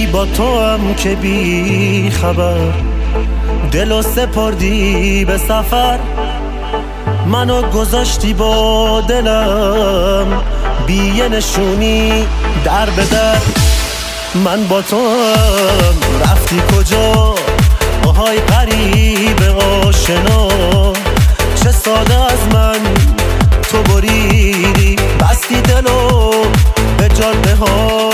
با تو هم که بی خبر دلو سپردی به سفر، منو گذاشتی با دلم بی یه نشونی در به در. من با تو هم رفتی کجا، آهای غریب آشنا، چه ساده از من تو بریدی، بستی دلو به جاده ها.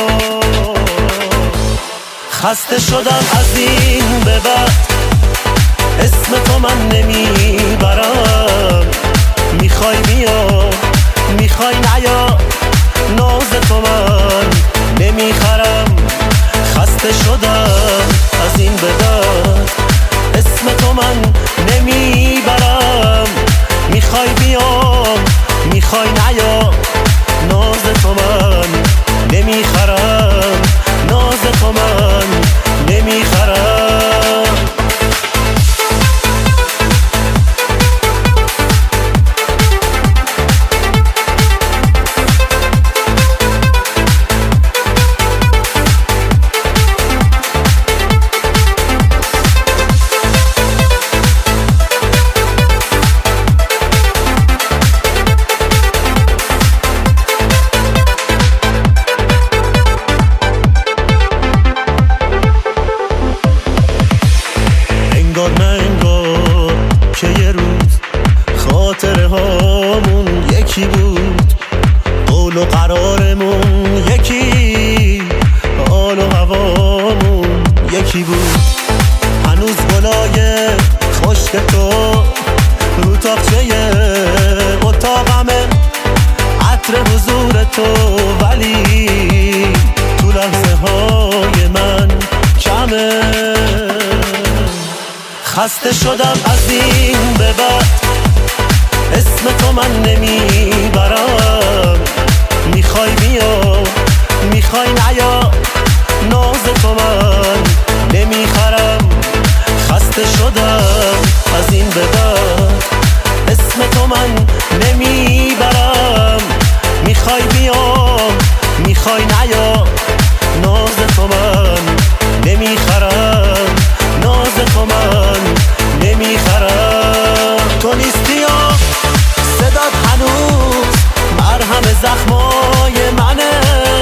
خسته شدم از این به بعد، اسم تو من نمیبرم، میخوای بیا میخوای نیا، ناز تو من نمیخرم. خسته شدم از این به بعد، اسم تو من نمیبرم، میخوای بیا میخوای نیا، ناز تو من نمیخرم، ناز تو من نمیخرم. انگار که یه روز خاطره هامون یکی بود، قول و قرارمون یکی، حال و هوامون یکی بود. هنوز گلای خشک تو رو تاقچه اتاقمه، عطر حضور تو ولی تو لحظه های من کمه. خسته شدم از این به بعد، اسم تو من نمیبرم، میخوای بیا میخوای نیا، ناز تو من نمیخرم. خسته شدم از این به بعد، اسم تو من نمیبرم، میخوای بیا میخوای نیا، ناز تو من نمیخرم، ناز تو من نمیخرم. تو نیستی یا صدات هنوز مرهم زخمای منه،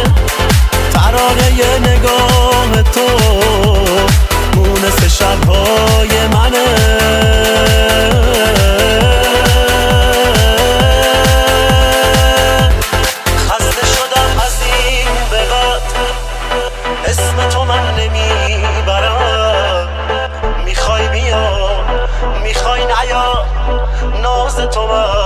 ترانه نگاه تو مونس شبهای منه. خسته شدم از این به بعد، اسم تو من نمیبرم، میخوای بیا میخوای نیا، ناز تو من